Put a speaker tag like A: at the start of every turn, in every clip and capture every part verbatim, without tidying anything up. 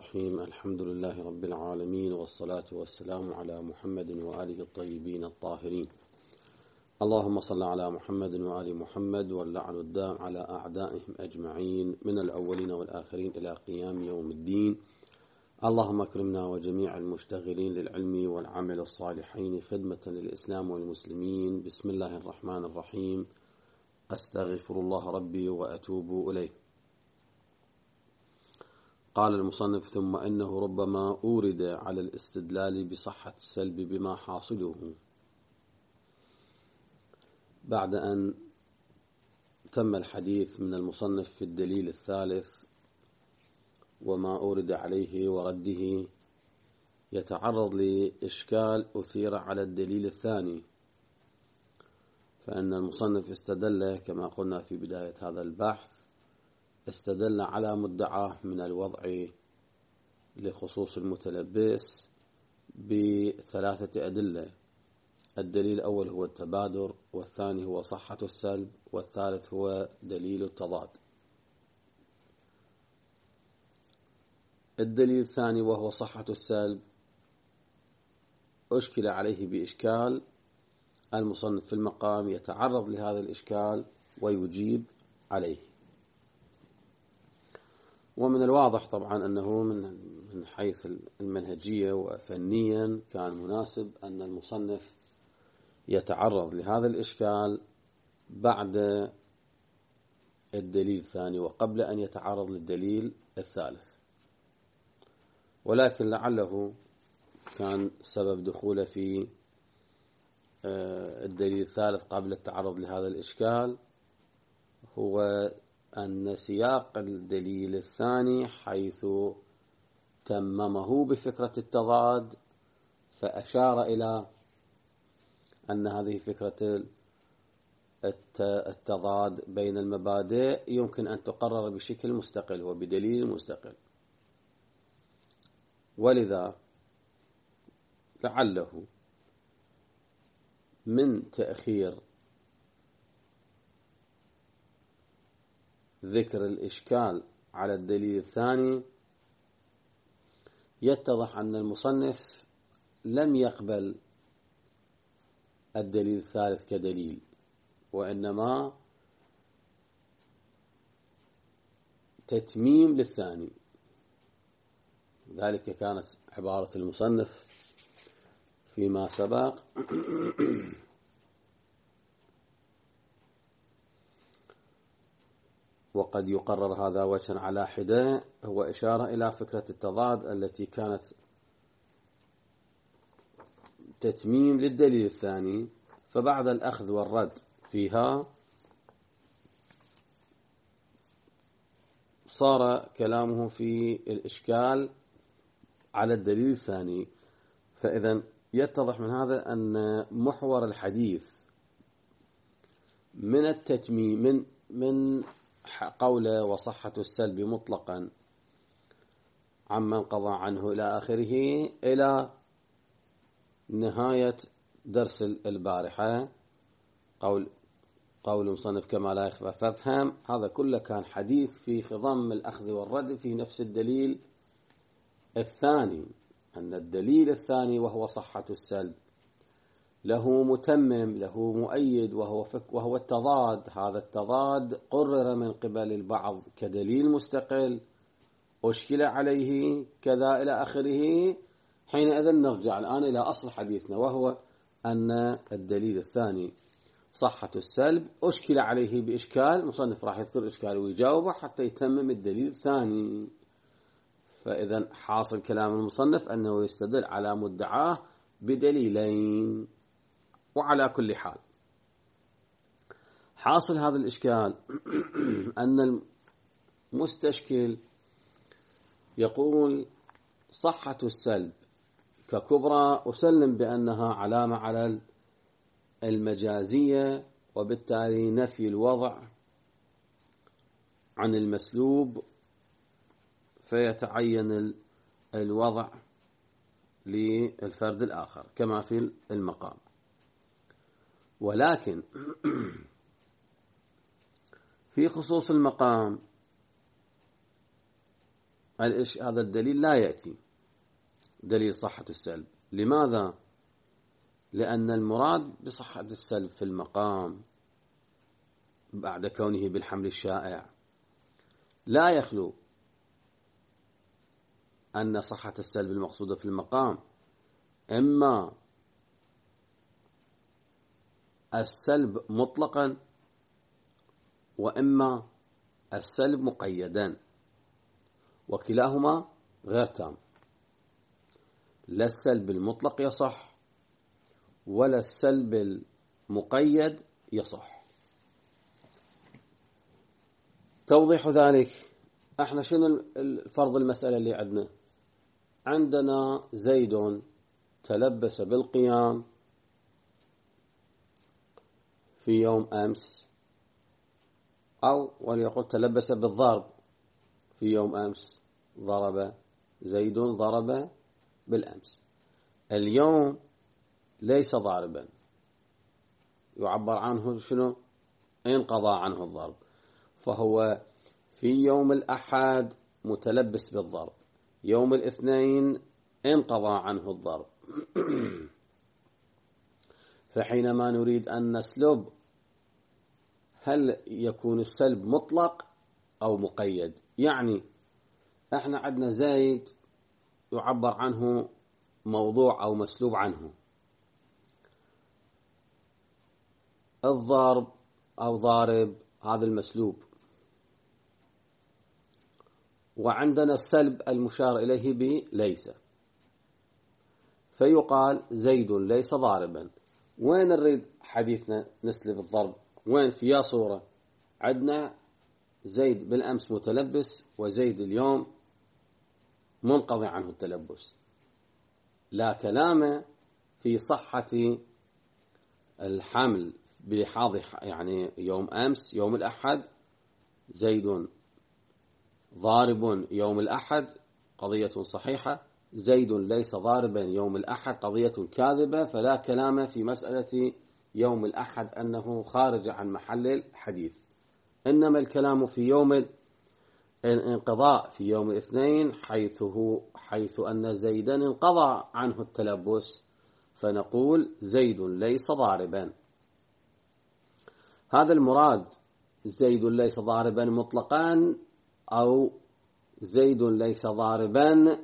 A: الرحيم. الحمد لله رب العالمين، والصلاة والسلام على محمد وآله الطيبين الطاهرين. اللهم صل على محمد وآل محمد، واللعن الدام على أعدائهم أجمعين من الأولين والآخرين إلى قيام يوم الدين. اللهم اكرمنا وجميع المشتغلين للعلم والعمل الصالحين خدمة للإسلام والمسلمين. بسم الله الرحمن الرحيم. أستغفر الله ربي وأتوب إليه. قال المصنف: ثم إنه ربما أورد على الاستدلال بصحة السلب بما حاصله. بعد أن تم الحديث من المصنف في الدليل الثالث وما أورد عليه ورده، يتعرض لإشكال أثير على الدليل الثاني، فإن المصنف استدل كما قلنا في بداية هذا البحث استدل على مدعاه من الوضع لخصوص المتلبس بثلاثة أدلة. الدليل الأول هو التبادر، والثاني هو صحة السلب، والثالث هو دليل التضاد. الدليل الثاني وهو صحة السلب أشكل عليه بإشكال. المصنف في المقام يتعرض لهذا الإشكال ويجيب عليه. ومن الواضح طبعا أنه من حيث المنهجية وفنيا كان مناسب أن المصنف يتعرض لهذا الإشكال بعد الدليل الثاني وقبل أن يتعرض للدليل الثالث، ولكن لعله كان سبب دخوله في الدليل الثالث قبل التعرض لهذا الإشكال هو أن سياق الدليل الثاني حيث تممه بفكرة التضاد، فأشار إلى أن هذه فكرة التضاد بين المبادئ يمكن أن تقرر بشكل مستقل وبدليل مستقل، ولذا لعله من تأخير ذكر الإشكال على الدليل الثاني يتضح أن المصنف لم يقبل الدليل الثالث كدليل، وإنما تتميم للثاني. ذلك كانت عبارة المصنف فيما سبق: وقد يقرر هذا وجها على حدة، هو إشارة إلى فكرة التضاد التي كانت تتميم للدليل الثاني، فبعد الأخذ والرد فيها صار كلامه في الإشكال على الدليل الثاني. فإذا يتضح من هذا أن محور الحديث من التتميم من من قوله وصحة السلب مطلقا عمن قضى عنه إلى آخره إلى نهاية درس البارحة قول قول مصنف كما لا يخفى فافهم، هذا كله كان حديث في خضم الأخذ والرد في نفس الدليل الثاني، أن الدليل الثاني وهو صحة السلب له متمم له مؤيد وهو فك وهو التضاد. هذا التضاد قرر من قبل البعض كدليل مستقل، أشكل عليه كذا إلى آخره. حينئذ نرجع الآن إلى أصل حديثنا، وهو أن الدليل الثاني صحة السلب أشكل عليه بإشكال. مصنف راح يذكر إشكال ويجاوبه حتى يتمم الدليل الثاني. فإذا حاصل كلام المصنف أنه يستدل على مدعاه بدليلين. وعلى كل حال حاصل هذا الإشكال أن المستشكل يقول صحة السلب ككبرى أسلم بأنها علامة على المجازية، وبالتالي نفي الوضع عن المسلوب، فيتعين الوضع للفرد الآخر كما في المقام. ولكن في خصوص المقام هذا الدليل لا يأتي دليل صحة السلب. لماذا؟ لأن المراد بصحة السلب في المقام بعد كونه بالحمل الشائع لا يخلو أن صحة السلب المقصودة في المقام إما السلب مطلقا وإما السلب مقيدا، وكلاهما غير تام. لا السلب المطلق يصح ولا السلب المقيد يصح. توضيح ذلك، احنا شنو الفرض المسألة اللي عندنا؟ عندنا زيد تلبس بالقيام في يوم أمس، أو وليقل تلبس بالضرب في يوم أمس، ضرب زيد ضرب بالأمس. اليوم ليس ضاربا، يعبر عنه شنو؟ انقضى عنه الضرب، فهو في يوم الأحد متلبس بالضرب، يوم الاثنين انقضى عنه الضرب. فحينما نريد أن نسلب، هل يكون السلب مطلق أو مقيد؟ يعني احنا عندنا زيد يعبر عنه موضوع أو مسلوب عنه، الضرب أو ضارب هذا المسلوب، وعندنا السلب المشار إليه بليس، فيقال زيد ليس ضاربا. وين نريد حديثنا نسلب الضرب؟ وين في يا صورة؟ عندنا زيد بالأمس متلبس وزيد اليوم منقضي عنه التلبس، لا كلام في صحة الحمل بلحاظ يعني يوم أمس يوم الأحد زيد ضارب يوم الأحد قضية صحيحة، زيد ليس ضاربا يوم الأحد قضية كاذبة، فلا كلام في مسألة يوم الأحد أنه خارج عن محل الحديث. إنما الكلام في يوم الانقضاء في يوم الاثنين، حيث هو حيث أن زيدا انقضى عنه التلبس، فنقول زيد ليس ضاربا. هذا المراد، زيد ليس ضاربا مطلقا أو زيد ليس ضاربا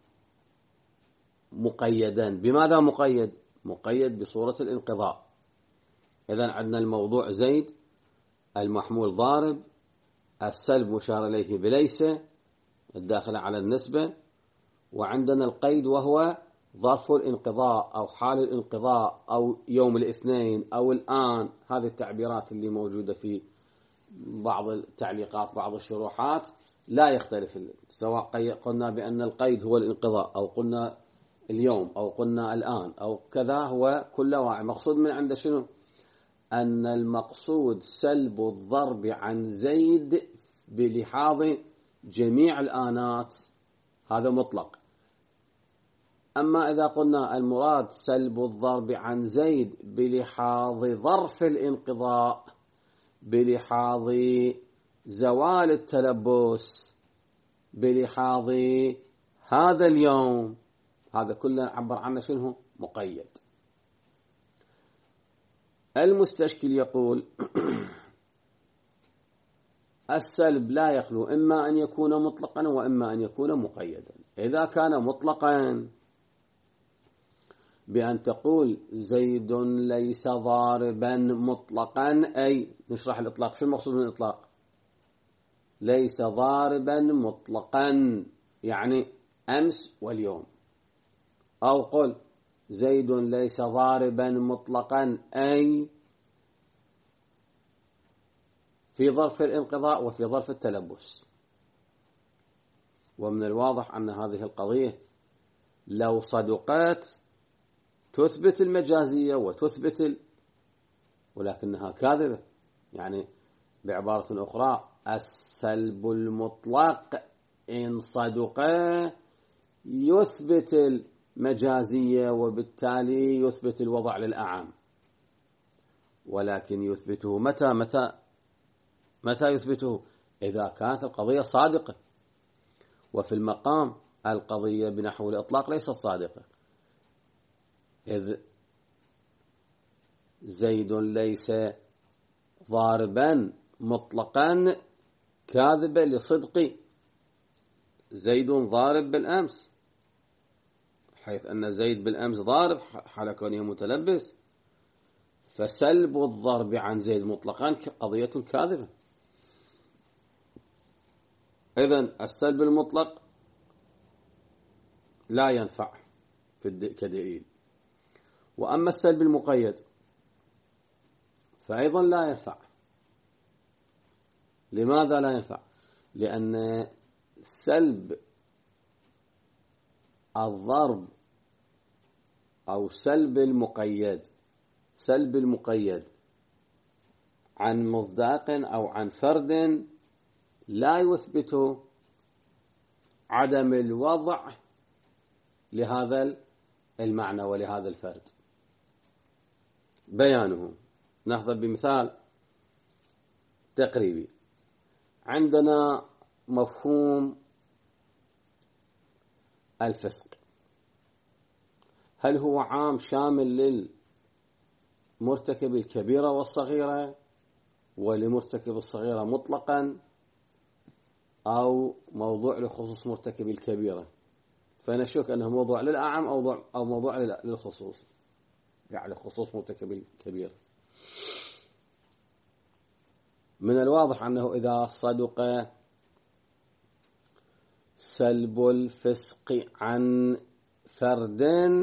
A: مقيدا. بماذا مقيد؟ مقيد بصورة الانقضاء. إذن عندنا الموضوع زيد، المحمول ضارب، السلب مشار إليه بليس الداخل على النسبة، وعندنا القيد وهو ظرف الانقضاء أو حال الانقضاء أو يوم الاثنين أو الآن. هذه التعبيرات اللي موجودة في بعض التعليقات بعض الشروحات لا يختلف، سواء قلنا بأن القيد هو الانقضاء أو قلنا اليوم أو قلنا الآن أو كذا، هو كل واحد مقصود من عند شنو؟ أن المقصود سلب الضرب عن زيد بلحاظ جميع الآنات، هذا مطلق. أما إذا قلنا المراد سلب الضرب عن زيد بلحاظ ظرف الانقضاء، بلحاظ زوال التلبس، بلحاظ هذا اليوم، هذا كله نعبر عنه شنو؟ مقيد. المستشكل يقول السلب لا يخلو إما أن يكون مطلقا وإما أن يكون مقيدا. إذا كان مطلقا بأن تقول زيد ليس ضاربا مطلقا، أي نشرح الإطلاق، شو المقصود من الإطلاق؟ ليس ضاربا مطلقا يعني أمس واليوم، أو قل زيد ليس ضاربا مطلقا أي في ظرف الانقضاء وفي ظرف التلبس. ومن الواضح أن هذه القضية لو صدقت تثبت المجازية وتثبت ال... ولكنها كاذبة. يعني بعبارة أخرى، السلب المطلق إن صدق يثبت المجازية وبالتالي يثبت الوضع للأعام، ولكن يثبته متى متى متى يثبته؟ إذا كانت القضية صادقة. وفي المقام القضية بنحو الإطلاق ليست صادقة، إذ زيد ليس ضاربا مطلقا كاذبة لصدق زيد ضارب بالأمس، حيث أن زيد بالأمس ضارب حال كونه متلبس، فسلب الضرب عن زيد مطلقا قضية كاذبة. إذن السلب المطلق لا ينفع في كدليل، وأما السلب المقيد فأيضا لا ينفع. لماذا لا ينفع؟ لأن سلب الضرب أو سلب المقيد سلب المقيد عن مصداق أو عن فرد لا يثبت عدم الوضع لهذا المعنى ولهذا الفرد. بيانه نأخذ بمثال تقريبي. عندنا مفهوم الفسق، هل هو عام شامل للمرتكب الكبيرة والصغيرة ولمرتكب الصغيرة مطلقا، أو موضوع لخصوص مرتكب الكبيرة؟ فنشك أنه موضوع للأعم أو أو موضوع للخصوص، يعني خصوص مرتكب الكبيرة. من الواضح أنه إذا صدق سلب الفسق عن فرد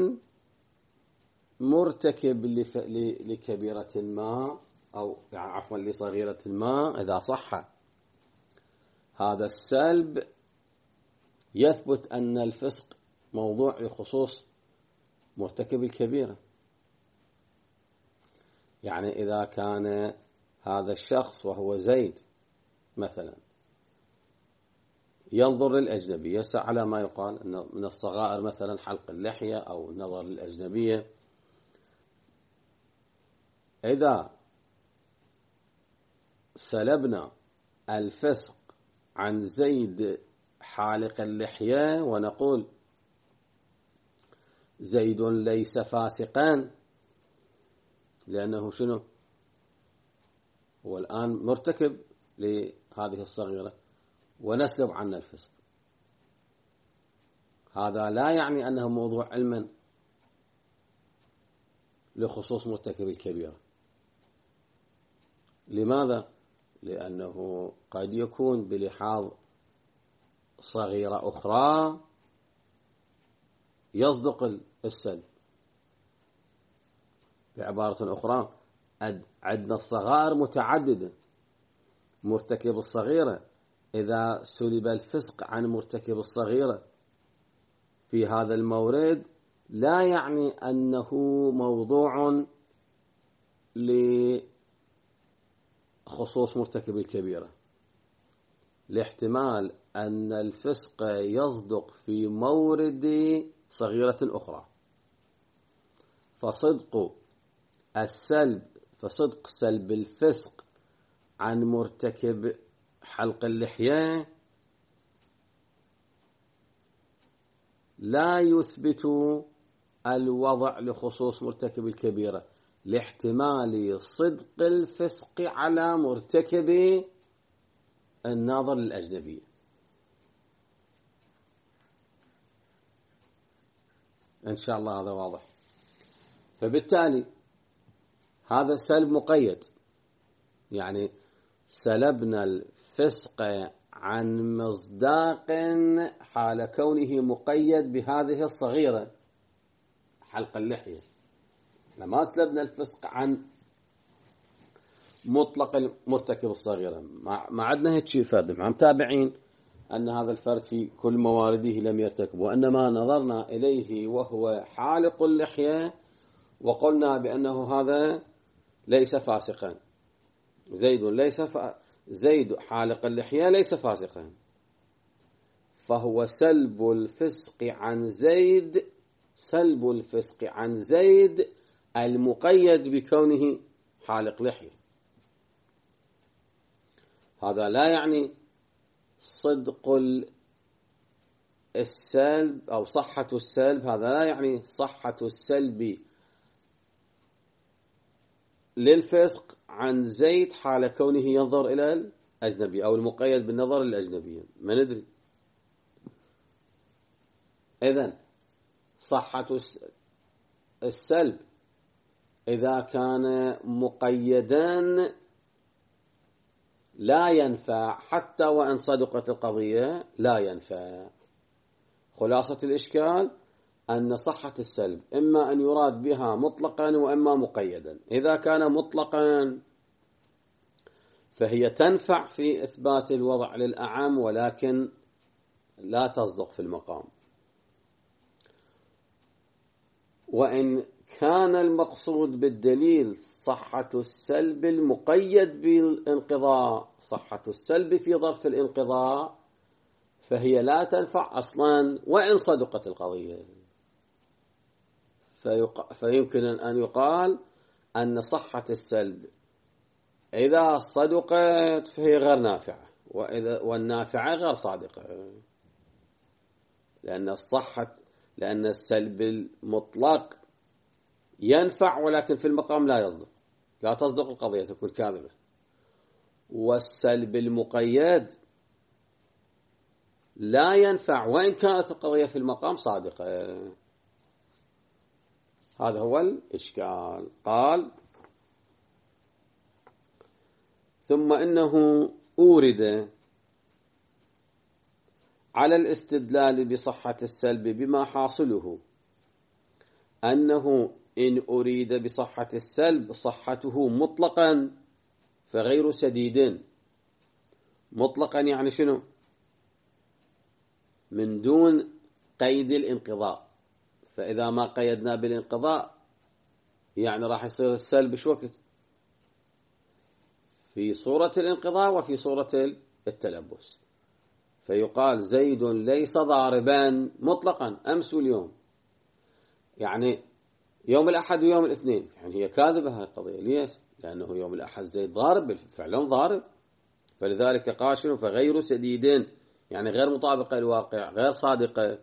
A: مرتكب لكبيرة ما أو يعني عفوا لصغيرة ما، إذا صح هذا السلب يثبت أن الفسق موضوع لخصوص مرتكب الكبيرة. يعني إذا كان هذا الشخص وهو زيد مثلا ينظر للأجنبية، يسعى على ما يقال أنه من الصغائر مثلا حلق اللحية أو النظر للأجنبية، إذا سلبنا الفسق عن زيد حالق اللحية ونقول زيد ليس فاسقا، لأنه شنو؟ هو الآن مرتكب لهذه الصغيرة، ونسلب عنا الفسق، هذا لا يعني أنه موضوع علما لخصوص مرتكب الكبيرة. لماذا؟ لأنه قد يكون بلحاظ صغيرة أخرى يصدق السلب. بعبارة أخرى عندنا الصغائر متعددة، مرتكب الصغيرة إذا سلب الفسق عن مرتكب الصغيرة في هذا المورد لا يعني أنه موضوع لخصوص مرتكب الكبيرة، لاحتمال أن الفسق يصدق في مورد صغيرة أخرى. فصدق السلب فصدق سلب الفسق عن مرتكب حلق اللحية لا يثبت الوضع لخصوص مرتكب الكبيرة، لاحتمال صدق الفسق على مرتكب الناظر للأجنبية. إن شاء الله هذا واضح. فبالتالي هذا سلب مقيد، يعني سلبنا الفسق عن مصداق حال كونه مقيد بهذه الصغيرة حلق اللحية. لما سلبنا الفسق عن مطلق المرتكب الصغيرة، ما عندنا هيك فرد مع متابعين أن هذا الفرد في كل موارده لم يرتكب، وإنما نظرنا إليه وهو حالق اللحية وقلنا بأنه هذا ليس فاسقا، زيد ليس ف... زيد حالق اللحية ليس فاسقا، فهو سلب الفسق عن زيد سلب الفسق عن زيد المقيد بكونه حالق لحية. هذا لا يعني صدق السلب أو صحة السلب، هذا لا يعني صحة السلب للفسق عن زيد حال كونه ينظر إلى الأجنبي، أو المقيد بالنظر للأجنبي، ما ندري. إذن صحة السلب إذا كان مقيدا لا ينفع، حتى وإن صدقت القضية لا ينفع. خلاصة الإشكال أن صحة السلب إما أن يراد بها مطلقا وإما مقيدا. إذا كان مطلقا فهي تنفع في إثبات الوضع للأعم، ولكن لا تصدق في المقام. وإن كان المقصود بالدليل صحة السلب المقيد بالانقضاء، صحة السلب في ظرف الانقضاء، فهي لا تنفع أصلا وإن صدقت القضية. فيمكن أن يقال أن صحة السلب إذا صدقت فهي غير نافعة، وإذا والنافعة غير صادقة، لأن الصحة لأن السلب المطلق ينفع ولكن في المقام لا يصدق، لا تصدق القضية، تكون كاذبة. والسلب المقيد لا ينفع وإن كانت القضية في المقام صادقة. هذا هو الإشكال. قال: ثم إنه أورد على الاستدلال بصحة السلب بما حاصله أنه إن أريد بصحة السلب صحته مطلقا فغير سديد. مطلقا يعني شنو؟ من دون قيد الانقضاء. فإذا ما قيدنا بالانقضاء يعني راح يصير السلب شو وقت؟ في صورة الانقضاء وفي صورة التلبس. فيقال زيد ليس ضاربا مطلقا أمس واليوم، يعني يوم الأحد ويوم الاثنين، يعني هي كاذبة هذه القضية. ليش؟ لأنه يوم الأحد زيد ضارب فعلا ضارب، فلذلك قاشر فغير سديد، يعني غير مطابقة للواقع، غير صادقة.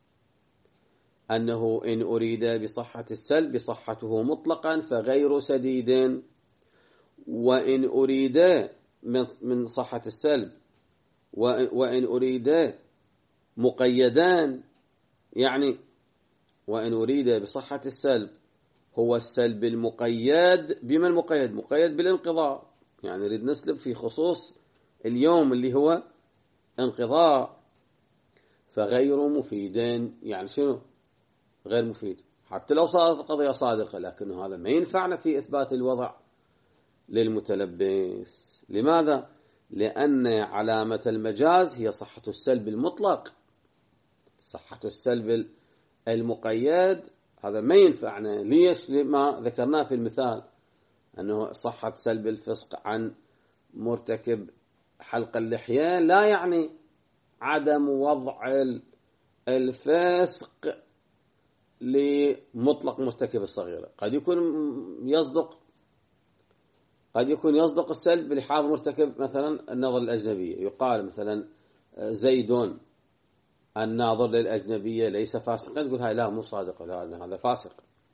A: أنه إن أريد بصحة السلب صحته مطلقا فغير سديد، وإن أريد من صحة السلب وإن أريد مقيدان، يعني وإن أريد بصحة السلب هو السلب المقيد. بما المقيد؟ مقيد بالانقضاء، يعني نريد نسلب في خصوص اليوم اللي هو انقضاء، فغير مفيدين. يعني شنو غير مفيد؟ حتى لو صارت القضية صادقة، لكنه هذا ما ينفعنا في إثبات الوضع للمتلبس. لماذا؟ لأن علامة المجاز هي صحة السلب المطلق. صحة السلب المقيد هذا ما ينفعنا. ليش؟ لما ذكرناه في المثال، أنه صحة سلب الفسق عن مرتكب حلق اللحية لا يعني عدم وضع الفسق لمطلق مرتكب الصغيرة. قد يكون يصدق قد يكون يصدق السلب لحاظ مرتكب مثلا النظر للأجنبية. يقال مثلا زيد الناظر للأجنبية ليس فاسقا، تقول هاي لا مو صادقة، لا هذا فاسق.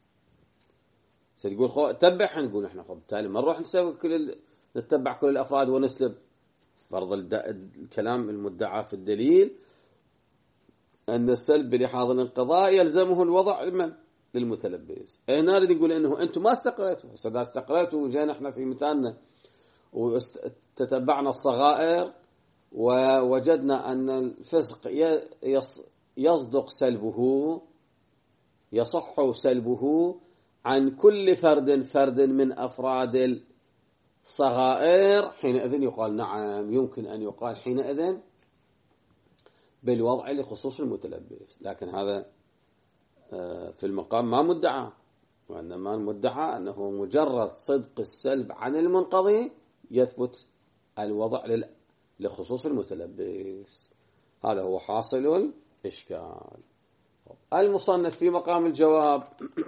A: تقول خو تبع، نقول احنا خب بالتالي ما نروح نسوي كل ال... نتبع كل الأفراد ونسلب. فرض الد... الكلام المدعى في الدليل أن السلب لحاظ الانقضاء يلزمه الوضع لمن؟ للمتلبس. هنا نريد نقول إنه أنتم ما استقريتوا. إذا استقريتوا وجينا احنا في مثالنا وتتبعنا الصغائر ووجدنا أن الفسق يصدق سلبه، يصح سلبه عن كل فرد فرد من أفراد الصغائر، حينئذ يقال نعم يمكن أن يقال حينئذ بالوضع لخصوص المتلبس. لكن هذا في المقام ما مدعى، وإنما المدعى أنه مجرد صدق السلب عن المنقضي يثبت الوضع لخصوص المتلبس. هذا هو حاصل الإشكال. المصنف في مقام الجواب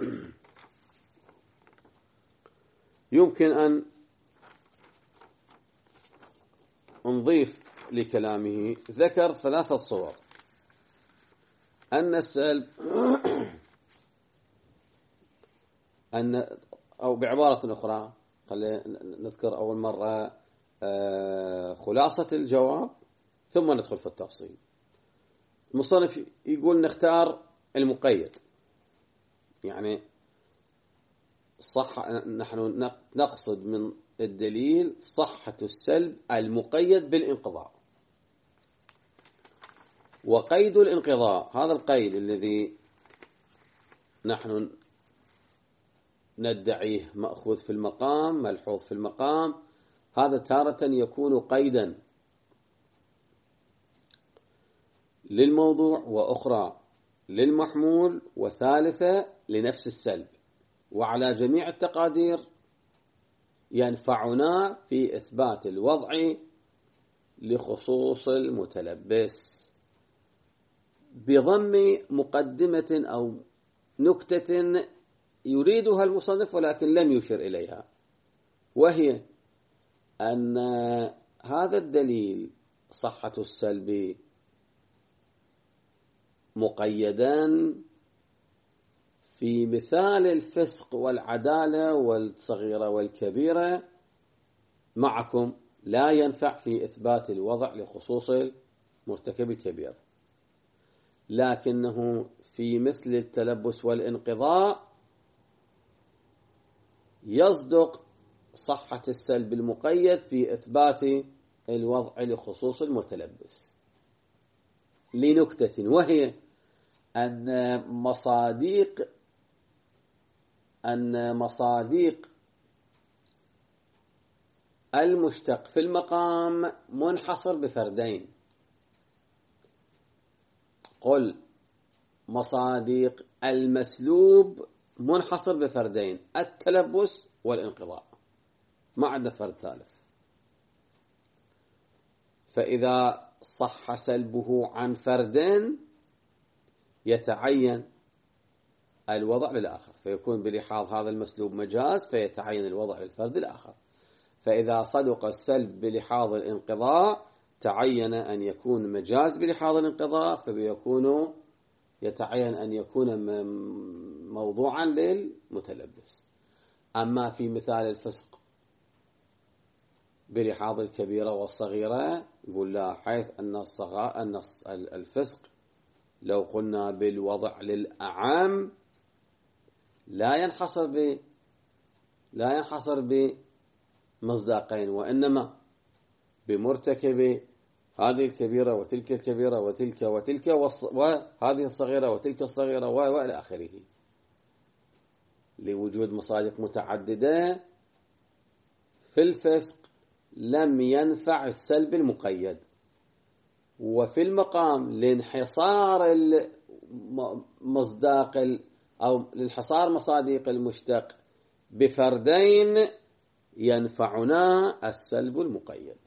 A: يمكن أن نضيف لكلامه، ذكر ثلاثة صور. أن السلب أن أو بعبارة أخرى خلينا نذكر أول مرة خلاصة الجواب ثم ندخل في التفصيل. المصنف يقول نختار المقيد، يعني صح، نحن نقصد من الدليل صحة السلب المقيد بالانقضاء. وقيد الانقضاء هذا القيد الذي نحن ندعيه مأخوذ في المقام ملحوظ في المقام، هذا تارة يكون قيدا للموضوع وأخرى للمحمول وثالثة لنفس السلب، وعلى جميع التقادير ينفعنا في إثبات الوضع لخصوص المتلبس بضم مقدمة أو نكتة يريدها المصنف ولكن لم يشر إليها، وهي أن هذا الدليل صحة السلب مقيدان في مثال الفسق والعدالة والصغيرة والكبيرة معكم، لا ينفع في إثبات الوضع لخصوص مرتكب الكبير، لكنه في مثل التلبس والانقضاء يصدق صحة السلب المقيد في إثبات الوضع لخصوص المتلبس لنكتة، وهي أن مصاديق أن مصاديق المشتق في المقام منحصر بفردين. قل مصاديق المسلوب منحصر بفردين، التلبس والانقضاء، ما عندنا فرد ثالث. فإذا صح سلبه عن فردين يتعين الوضع للآخر، فيكون بلحاظ هذا المسلوب مجاز فيتعين الوضع للفرد الآخر. فإذا صدق السلب بلحاظ الانقضاء تعين أن يكون مجاز بلحاظ الانقضاء، فبيكون يتعين أن يكون موضوعا للمتلبس. أما في مثال الفسق بلحاظ الكبيرة والصغيرة يقول لا، حيث أن الصغاء أن الفسق لو قلنا بالوضع للأعام لا ينحصر ب لا ينحصر بمصداقين، وإنما بمرتكب هذه الكبيرة وتلك الكبيرة وتلك وتلك وهذه الصغيرة وتلك الصغيرة وإلى آخره، لوجود مصادق متعددة. في الفسق لم ينفع السلب المقيد، وفي المقام لانحصار المصداق أو لانحصار مصادق المشتق بفردين ينفعنا السلب المقيد.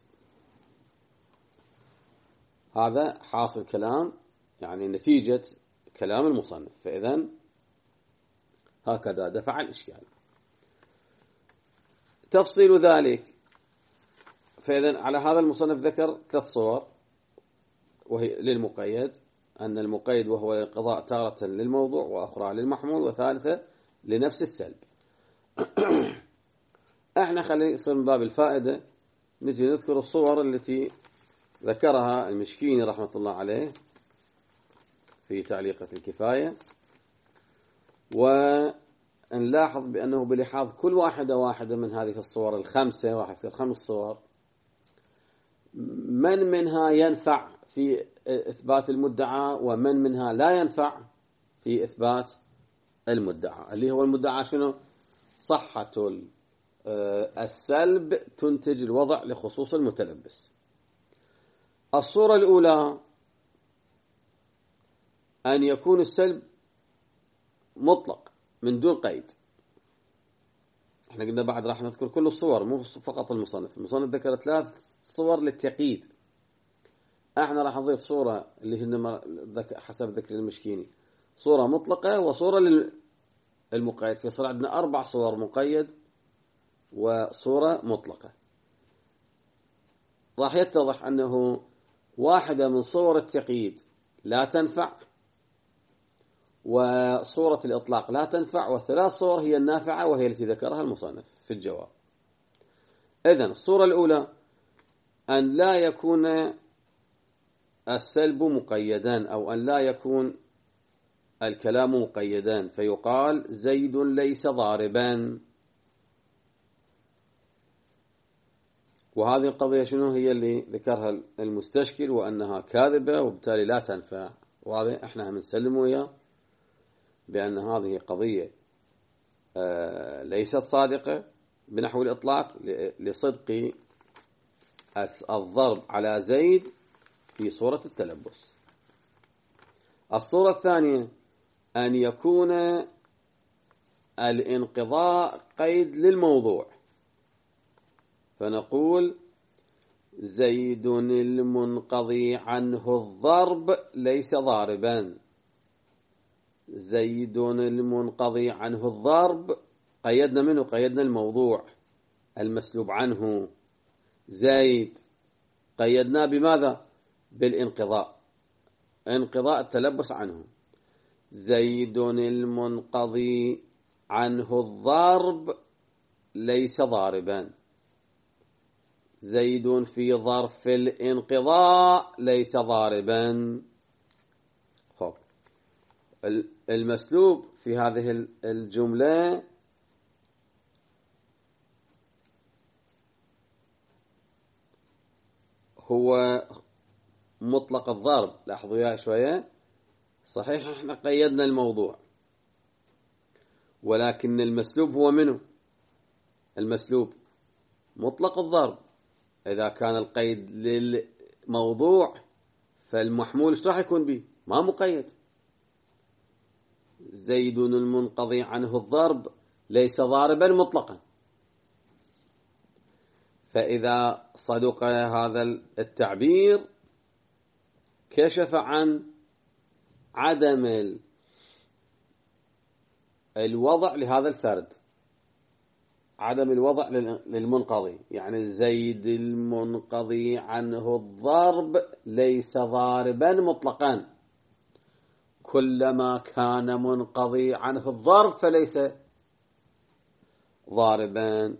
A: هذا حاصل كلام، يعني نتيجة كلام المصنف. فإذن هكذا دفع الإشكال. تفصيل ذلك، فإذن على هذا المصنف ذكر ثلاث صور، وهي للمقيد، أن المقيد وهو الانقضاء تارة للموضوع وأخرى للمحمول وثالثة لنفس السلب. احنا خلينا يصير من باب الفائدة نجي نذكر الصور التي ذكرها المشكيني رحمة الله عليه في تعليقة الكفاية، ونلاحظ بأنه بلحاظ كل واحدة واحدة من هذه الصور الخمسة، واحد في خمس صور، من منها ينفع في إثبات المدعى ومن منها لا ينفع في إثبات المدعى. اللي هو المدعى شنو؟ صحة السلب تنتج الوضع لخصوص المتلبس. الصورة الأولى أن يكون السلب مطلق من دون قيد. احنا قلنا بعد راح نذكر كل الصور مو فقط المصنف. المصنف ذكر ثلاث صور للتقييد، احنا راح نضيف صورة اللي هي حسب ذكر المشكيني، صورة مطلقة وصورة للمقيد. في صار عندنا أربع صور مقيد وصورة مطلقة. راح يتضح أنه واحدة من صور التقييد لا تنفع وصورة الإطلاق لا تنفع، والثلاث صور هي النافعة وهي التي ذكرها المصنف في الجواب. إذن الصورة الأولى أن لا يكون السلب مقيدان، أو أن لا يكون الكلام مقيدان، فيقال زيد ليس ضاربا. وهذه القضية شنو هي اللي ذكرها المستشكل، وأنها كاذبة وبالتالي لا تنفع. وهذا احنا هم نسلم وياه بأن هذه قضية ليست صادقة بنحو الإطلاق لصدق الضرب على زيد في صورة التلبس. الصورة الثانية أن يكون الانقضاء قيد للموضوع، فنقول زيد المنقضي عنه الضرب ليس ضاربا. زيد المنقضي عنه الضرب قيدنا منه، قيدنا الموضوع المسلوب عنه. زيد قيدناه بماذا؟ بالانقضاء، انقضاء التلبس عنه. زيد المنقضي عنه الضرب ليس ضاربا. زيد في ظرف الانقضاء ليس ضاربا. خب المسلوب في هذه الجملة هو مطلق الضرب. لاحظوا يا شوية، صحيح احنا قيدنا الموضوع، ولكن المسلوب هو منه؟ المسلوب مطلق الضرب. إذا كان القيد للموضوع فالمحمول ايش راح يكون به؟ ما مقيد. زيد المنقضي عنه الضرب ليس ضاربا مطلقا. فإذا صدق هذا التعبير كشف عن عدم الوضع لهذا الفرد، عدم الوضع للمنقضي. يعني زيد المنقضي عنه الضرب ليس ضاربا مطلقا، كلما كان منقضي عنه الضرب فليس ضاربا.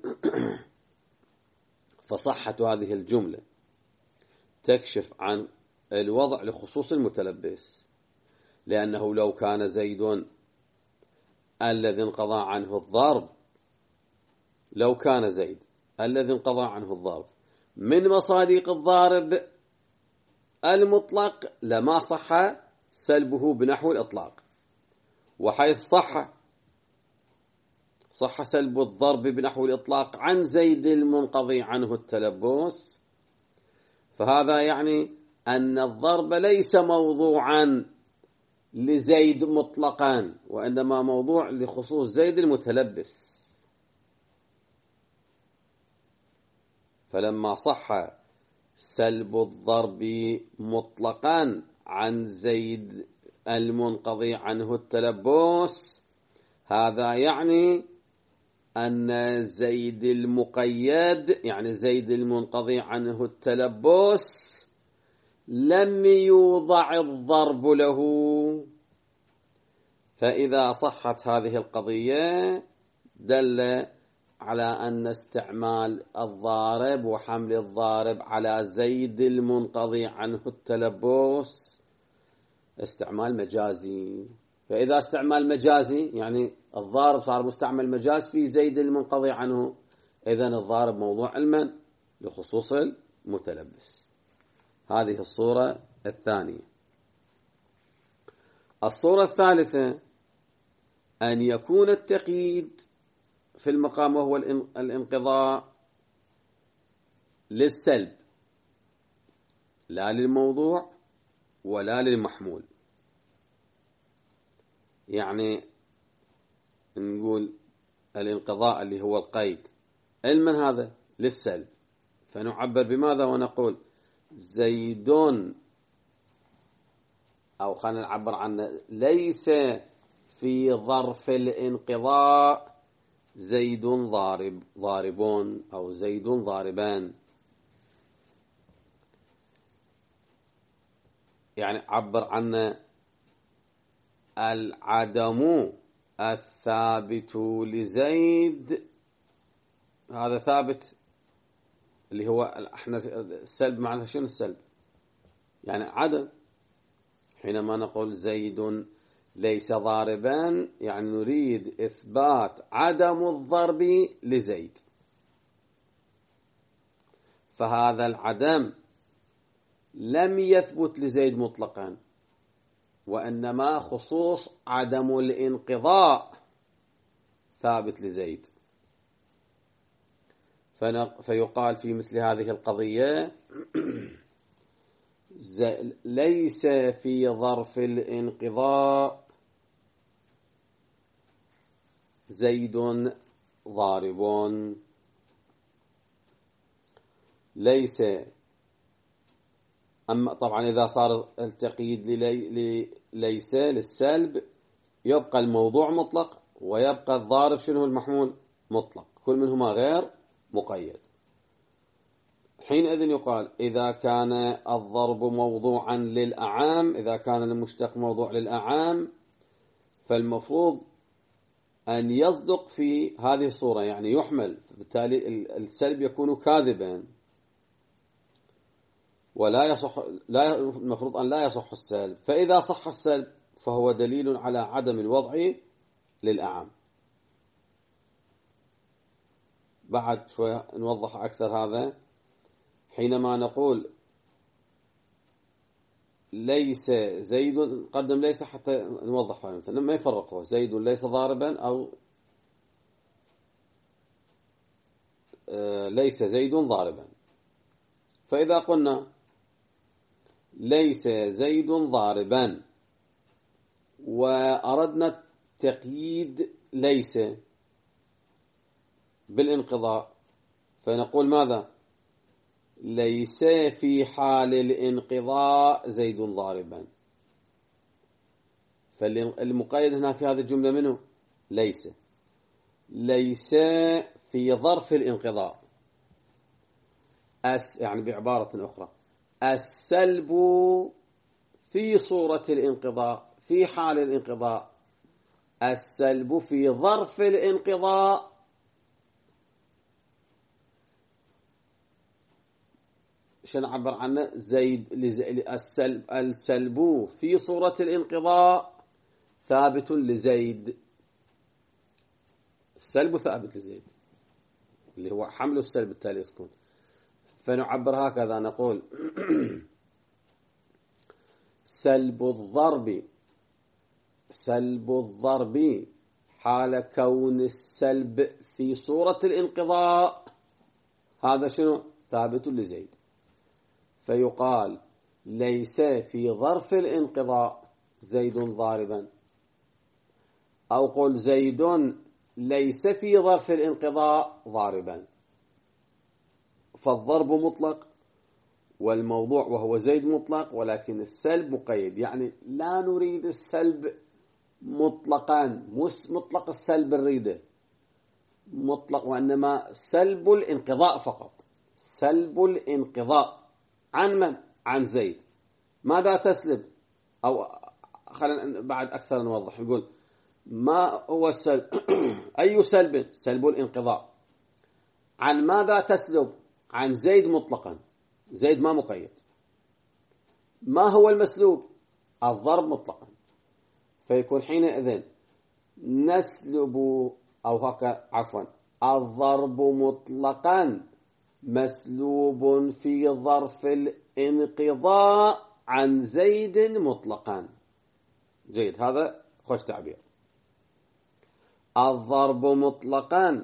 A: فصحة هذه الجملة تكشف عن الوضع لخصوص المتلبس، لأنه لو كان زيد الذي انقضى عنه الضرب لو كان زيد الذي انقضى عنه الضرب من مصادق الضارب المطلق لما صح سلبه بنحو الإطلاق. وحيث صح صح سلب الضرب بنحو الإطلاق عن زيد المنقضي عنه التلبس، فهذا يعني أن الضرب ليس موضوعا لزيد مطلقا، وإنما موضوع لخصوص زيد المتلبس. فلما صح سلب الضرب مطلقا عن زيد المنقضي عنه التلبس، هذا يعني أن زيد المقيد يعني زيد المنقضي عنه التلبس لم يوضع الضرب له. فإذا صحت هذه القضية دل على أن استعمال الضارب وحمل الضارب على زيد المنقضي عنه التلبس استعمال مجازي. فإذا استعمال مجازي يعني الضارب صار مستعمل مجاز في زيد المنقضي عنه، إذن الضارب موضوع علما لخصوص المتلبس. هذه الصورة الثانية. الصورة الثالثة أن يكون التقييد في المقام وهو الانقضاء للسلب لا للموضوع ولا للمحمول. يعني نقول الانقضاء اللي هو القيد علما هذا للسلب، فنعبر بماذا ونقول زيد، أو خلينا نعبر عنه ليس في ظرف الانقضاء زيد ضارب ضاربون أو زيد ضاربان. يعني عبر عن العدم الثابت لزيد، هذا ثابت اللي هو احنا السلب معناته شنو السلب؟ يعني عدم. حينما نقول زيد ليس ضاربا يعني نريد إثبات عدم الضرب لزيد، فهذا العدم لم يثبت لزيد مطلقا، وإنما خصوص عدم الانقضاء ثابت لزيد. فيقال في مثل هذه القضية ليس في ظرف الانقضاء زيد ضارب، ليس. أما طبعا إذا صار التقييد ليس للسلب يبقى الموضوع مطلق ويبقى الضارب شنو المحمول مطلق، كل منهما غير مقيد. حينئذ يقال إذا كان الضرب موضوعا للأعام، إذا كان المشتق موضوع للأعام، فالمفروض أن يصدق في هذه الصورة، يعني يحمل، بالتالي السلب يكون كاذبا ولا يصح، لا المفروض أن لا يصح السلب. فإذا صح السلب فهو دليل على عدم الوضع للأعام. بعد شوية نوضح أكثر هذا. حينما نقول ليس زيد، نقدم ليس حتى نوضح مثلا ما يفرقه زيد ليس ضاربا أو ليس زيد ضاربا. فإذا قلنا ليس زيد ضاربا وأردنا تقييد ليس بالانقضاء، فنقول ماذا؟ ليس في حال الانقضاء زيد ضاربا. فالمقيد هنا في هذه الجملة منه ليس، ليس في ظرف الانقضاء. أس يعني بعبارة أخرى السلب في صورة الانقضاء، في حال الانقضاء. السلب في ظرف الانقضاء شو نعبر عنه؟ زيد السلب السلب في صورة الانقضاء ثابت لزيد، السلب ثابت لزيد اللي هو حمل السلب التالي يسكن. فنعبر هكذا نقول سلب الضرب، سلب الضرب حال كون السلب في صورة الانقضاء هذا شنو؟ ثابت لزيد. فيقال ليس في ظرف الانقضاء زيد ضاربا، أو قل زيد ليس في ظرف الانقضاء ضاربا. فالضرب مطلق والموضوع وهو زيد مطلق، ولكن السلب مقيد، يعني لا نريد السلب مطلقا، مش مطلق السلب الريده مطلق، وإنما سلب الانقضاء فقط. سلب الانقضاء عن من؟ عن زيد. ماذا تسلب؟ أو خلينا بعد أكثر نوضح، نقول ما هو السلب؟ أي سلب؟ سلب الانقضاء. عن ماذا تسلب؟ عن زيد مطلقا، زيد ما مقيد. ما هو المسلوب؟ الضرب مطلقا. فيكون حينئذ نسلب أو هكا عفوا الضرب مطلقا مسلوب في ظرف الانقضاء عن زيد مطلقا. جيد، هذا خوش تعبير. الضرب مطلقا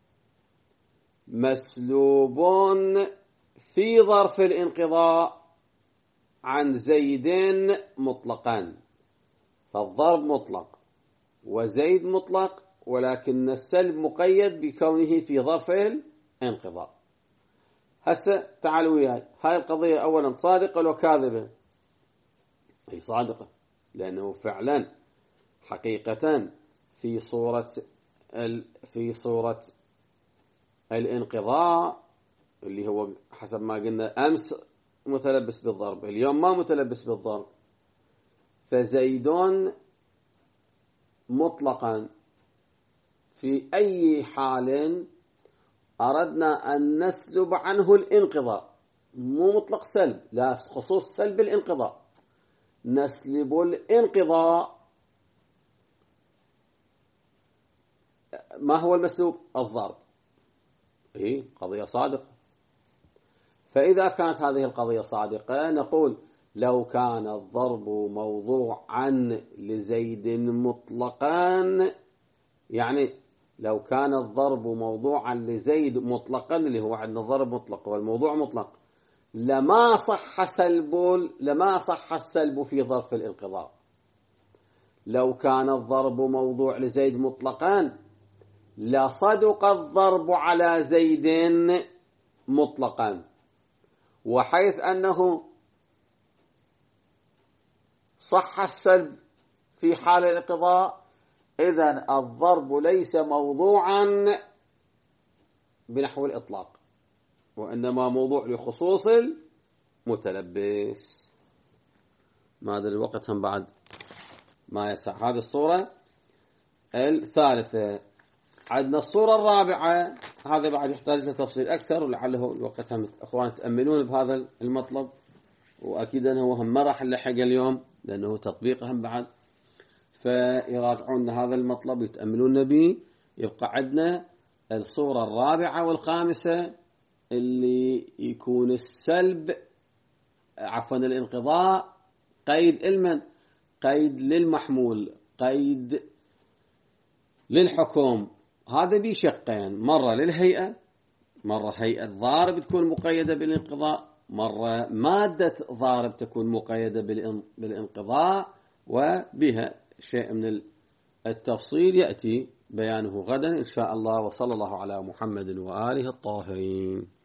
A: مسلوب في ظرف الانقضاء عن زيد مطلقا. فالضرب مطلق وزيد مطلق، ولكن السلب مقيد بكونه في ظرف الانقضاء. هسه تعالوا وياي، هاي القضية أولا صادقة لو كاذبة؟ هي صادقة، لأنه فعلا حقيقة في صورة ال... في صورة الانقضاء اللي هو حسب ما قلنا أمس متلبس بالضرب، اليوم ما متلبس بالضرب. فزيد مطلقا في أي حال أردنا أن نسلب عنه الانقضاء، مو مطلق سلب، لا خصوص سلب الانقضاء، نسلب الانقضاء. ما هو المسلوب؟ الضرب. إيه قضية صادقة. فإذا كانت هذه القضية صادقة نقول لو كان الضرب موضوعا لزيد مطلقا، يعني لو كان الضرب موضوعا لزيد مطلقا، اللي هو عندنا ضرب مطلق والموضوع مطلق، لما صح سلب لما صح السلب في ظرف الانقضاء. لو كان الضرب موضوع لزيد مطلقا لصدق الضرب على زيد مطلقا، وحيث أنه صح السلب في حال الانقضاء إذن الضرب ليس موضوعا بنحو الإطلاق، وإنما موضوع لخصوص المتلبس. ما أدري الوقت هم بعد ما يسع. هذه الصورة الثالثة. عندنا الصورة الرابعة، هذا بعد يحتاج لتفصيل أكثر، ولعله الوقت هم أخوان تأملون بهذا المطلب، وأكيد أنه هم ما راح نلحق اليوم لأنه تطبيقهم بعد، فيراجعون هذا المطلب ويتأملون به. يبقى عندنا الصورة الرابعة والخامسة اللي يكون السلب عفوا الانقضاء قيد المن، قيد للمحمول، قيد للحكم. هذا بشقين، مرة للهيئة، مرة هيئة ضارب تكون مقيدة بالانقضاء، مرة مادة ضارب تكون مقيدة بالانقضاء، وبها شيء من التفصيل يأتي بيانه غدا إن شاء الله. وصلى الله على محمد وآله الطاهرين.